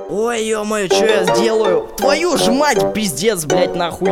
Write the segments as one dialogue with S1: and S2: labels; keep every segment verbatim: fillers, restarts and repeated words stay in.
S1: Ой, ё-моё, что я сделаю? Твою ж мать, пиздец, блять, нахуй.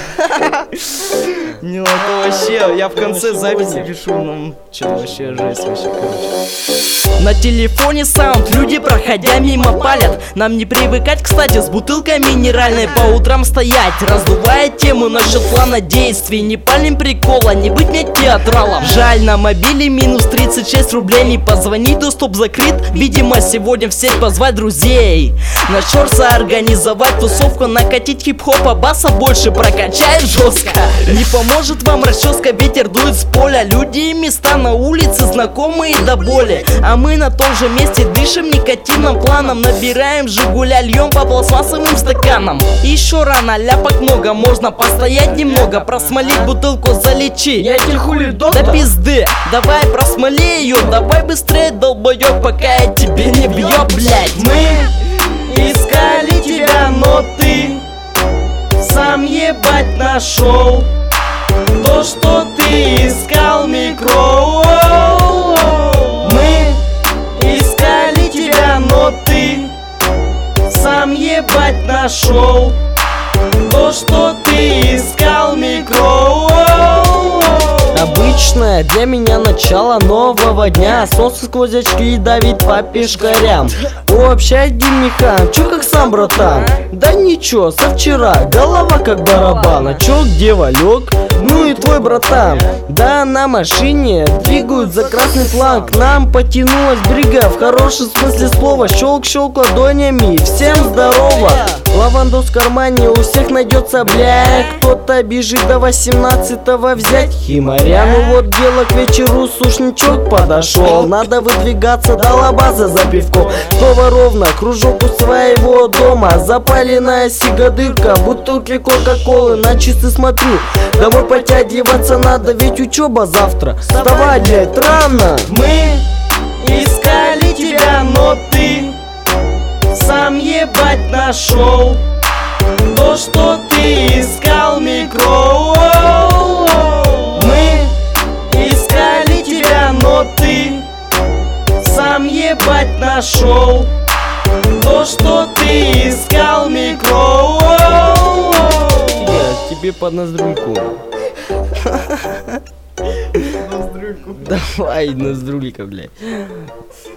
S1: Не, это вообще, я в конце записи пишу, ну, что вообще жесть, вообще, короче. На телефоне саунд, люди, проходя мимо, палят. Нам не привыкать, кстати, с бутылкой минеральной по утрам стоять, раздувая тему насчет плана действий. Не палим прикола, не быть мне театралом. Жаль, на мобиле минус тридцать шесть рублей. Не позвонить, доступ закрыт. Видимо, сегодня в сеть позвать друзей. На Шорса организовать тусовку, накатить хип-хопа, баса больше прокачать жестко. Не поможет вам расческа, ветер дует с поля. Люди и места на улице знакомые до боли. А мы на том же месте дышим никотином планом. Набираем Жигуля, льем по пластмассовым стаканам. Еще рано, ляпок много, можно постоять немного. Просмолить бутылку, залечи.
S2: Я тебе хули, доктор?
S1: Да пизды, давай просмоли ее, давай быстрее, долбоёб, пока я тебе не бьёт, блять.
S2: Мы искали тебя, но ты сам ебать нашел то, что ты искал, микро. Мы искали тебя, но ты сам ебать нашел то, что ты искал, микро.
S3: Обычное для меня начало нового дня. Солнце сквозь очки давит по пешкарям. О, общай, Димихан, чё как сам, братан? Да ничего, со вчера, голова как барабан. А чё, где Валёк? Ну и твой братан. Да, на машине двигают за красный флаг. К нам потянулась брига, в хорошем смысле слова. Щелк-щелк ладонями, всем здорово. Лавандос в кармане, у всех найдется, бля. Кто-то бежит до восемнадцатого взять химаря. Ну вот дело к вечеру, сушничок подошел. Надо выдвигаться до лабаза за пивком. Снова ровно, кружок у своего дома. Запаленная сига-дырка, бутылки кока-колы. На часы смотрю, домой подтягиваться надо, ведь учеба завтра. Вставай, блядь, рано.
S2: Мы искали тебя, но ты сам ебать нашел то, что ты искал, микро. Мы искали тебя, но ты сам ебать нашел то, что ты искал, микро.
S3: Я тебе под ноздрюльку.
S1: Ноздрюльку.
S3: Давай, ноздрюлька, блядь.